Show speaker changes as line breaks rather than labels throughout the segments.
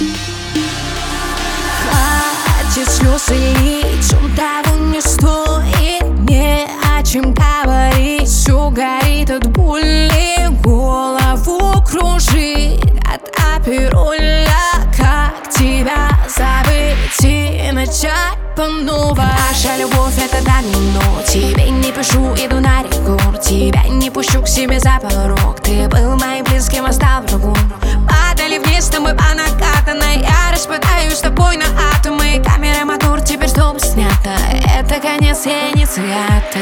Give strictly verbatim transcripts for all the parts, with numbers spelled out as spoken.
Хватит слез лить, он того не стоит. Не о чем говорить, все горит от боли, голову кружит от апероля. Как тебя забыть и начать по новой? Наша любовь — это домино. Тебе не пишу, иду на рекорд. Тебя не пущу к себе за порог. Ты был моим близким, а стал врагом. Падали вниз, но мы по накатанной. Я распадаюсь с тобой на атомы. Камера, мотор, теперь стоп, снято. Это конец, я не цвета.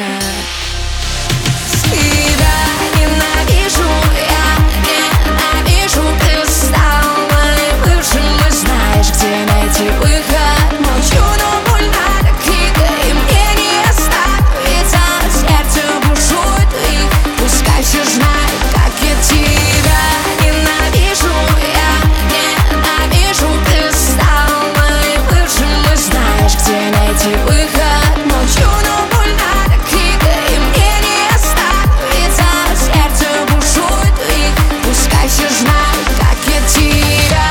Тебя ненавижу, я ненавижу. Ты стал моим бывшим, и знаешь, где найти выход. Молчу, но больно так дико, и мне не остановиться. Сердце бушует их, пускай все знают, как я тебя ненавижу. Я ненавижу. Ты стал моим бывшим, и знаешь, где найти выход. Молчу, но больно так дико, и мне не остановиться. Сердце бушует их, пускай все знают, как я тебя.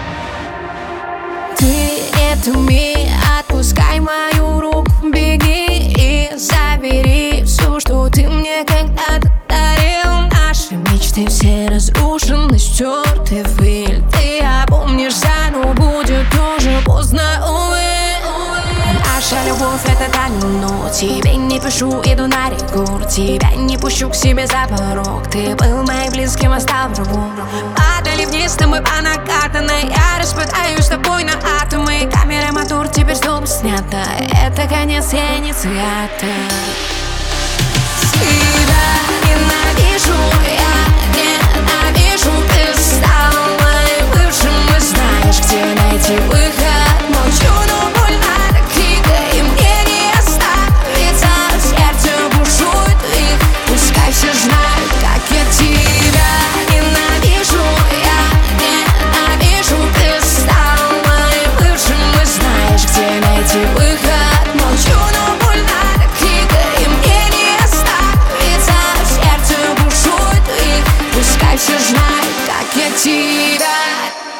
Ты это ми, отпускай мою руку, беги и забери все, что ты мне когда-то дарил. Наши мечты все разрушены, стерты в пыль. Ты опомнишься, но будет тоже поздно, увы. Наша любовь — это домино. Тебе не пишу, иду на рекорд. Тебя не пущу к себе за порог. Ты был моим близким, а стал врагом. Падали вниз, но мы по накатанной. Я распадаюсь с тобой на атомы. Камера, мотор, теперь стоп, снято. Это конец, я не цвета. Тебя ненавижу, я ненавижу. Ты стал моим бывшим, и знаешь, где найти выход. Молчу, но больно так дико, и мне не остановиться. Сердце бушует их, пускай все знают, как я тебя ненавижу. Я ненавижу. Ты стал моим бывшим, и знаешь, где найти выход. Молчу, но больно так дико, и мне не остановиться. Сердце бушует их, пускай все знают, как я тебя.